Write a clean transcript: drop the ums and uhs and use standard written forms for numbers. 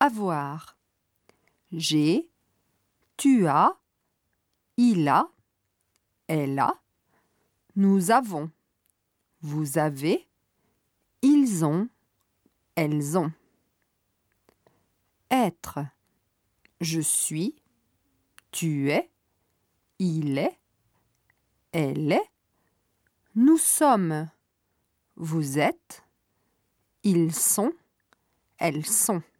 avoir. J'ai, tu as, il a, elle a, nous avons, vous avez, ils ont, elles ont. Être. Je suis, tu es, il est, elle est, nous sommes, vous êtes, ils sont, elles sont.